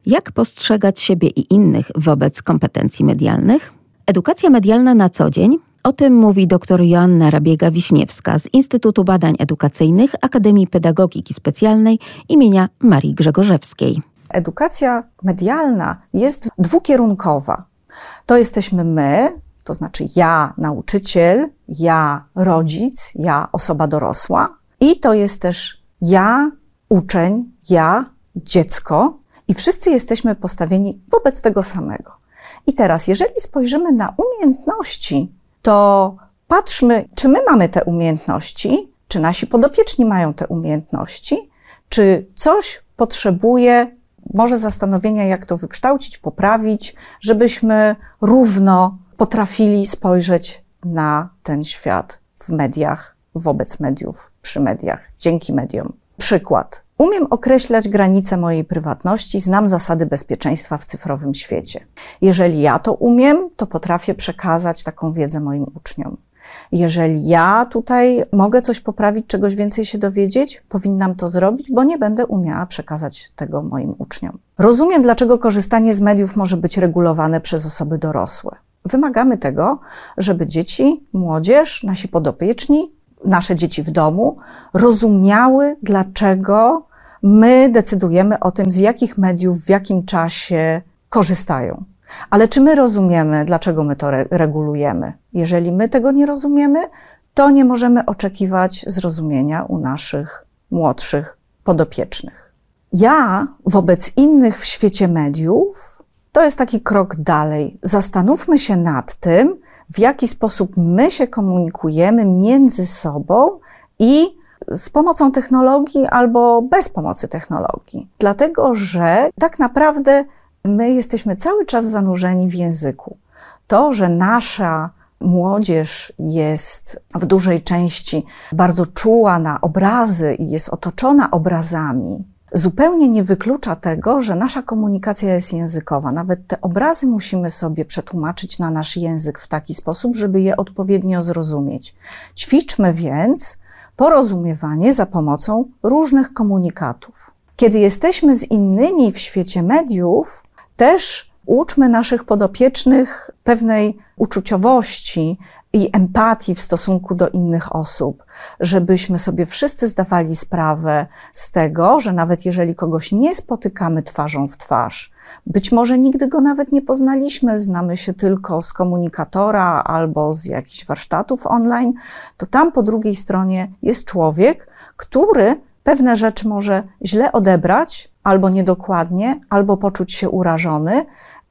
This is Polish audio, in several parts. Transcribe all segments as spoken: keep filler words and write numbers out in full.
Jak postrzegać siebie i innych wobec kompetencji medialnych? Edukacja medialna na co dzień? O tym mówi dr Joanna Rabiega-Wiśniewska z Instytutu Badań Edukacyjnych Akademii Pedagogiki Specjalnej imienia Marii Grzegorzewskiej. Edukacja medialna jest dwukierunkowa. To jesteśmy my, to znaczy ja, nauczyciel, ja, rodzic, ja, osoba dorosła, i to jest też ja, uczeń, ja, dziecko, i wszyscy jesteśmy postawieni wobec tego samego. I teraz, jeżeli spojrzymy na umiejętności, to patrzmy, czy my mamy te umiejętności, czy nasi podopieczni mają te umiejętności, czy coś potrzebuje może zastanowienia, jak to wykształcić, poprawić, żebyśmy równo potrafili spojrzeć na ten świat w mediach, wobec mediów, przy mediach, dzięki mediom. Przykład. Umiem określać granice mojej prywatności, znam zasady bezpieczeństwa w cyfrowym świecie. Jeżeli ja to umiem, to potrafię przekazać taką wiedzę moim uczniom. Jeżeli ja tutaj mogę coś poprawić, czegoś więcej się dowiedzieć, powinnam to zrobić, bo nie będę umiała przekazać tego moim uczniom. Rozumiem, dlaczego korzystanie z mediów może być regulowane przez osoby dorosłe. Wymagamy tego, żeby dzieci, młodzież, nasi podopieczni, nasze dzieci w domu rozumiały, dlaczego my decydujemy o tym, z jakich mediów, w jakim czasie korzystają. Ale czy my rozumiemy, dlaczego my to re- regulujemy? Jeżeli my tego nie rozumiemy, to nie możemy oczekiwać zrozumienia u naszych młodszych podopiecznych. Ja wobec innych w świecie mediów, to jest taki krok dalej. Zastanówmy się nad tym, w jaki sposób my się komunikujemy między sobą i z pomocą technologii albo bez pomocy technologii. Dlatego, że tak naprawdę my jesteśmy cały czas zanurzeni w języku. To, że nasza młodzież jest w dużej części bardzo czuła na obrazy i jest otoczona obrazami, zupełnie nie wyklucza tego, że nasza komunikacja jest językowa. Nawet te obrazy musimy sobie przetłumaczyć na nasz język w taki sposób, żeby je odpowiednio zrozumieć. Ćwiczmy więc porozumiewanie za pomocą różnych komunikatów. Kiedy jesteśmy z innymi w świecie mediów, też uczmy naszych podopiecznych pewnej uczuciowości i empatii w stosunku do innych osób, żebyśmy sobie wszyscy zdawali sprawę z tego, że nawet jeżeli kogoś nie spotykamy twarzą w twarz, być może nigdy go nawet nie poznaliśmy, znamy się tylko z komunikatora albo z jakichś warsztatów online, to tam po drugiej stronie jest człowiek, który pewne rzeczy może źle odebrać, albo niedokładnie, albo poczuć się urażony,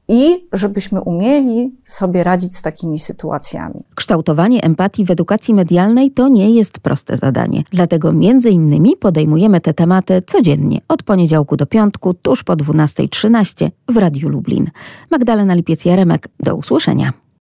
i żebyśmy umieli sobie radzić z takimi sytuacjami. Kształtowanie empatii w edukacji medialnej to nie jest proste zadanie. Dlatego między innymi podejmujemy te tematy codziennie, od poniedziałku do piątku, tuż po dwunasta trzynaście w Radiu Lublin. Magdalena Lipiec-Jaremek, do usłyszenia.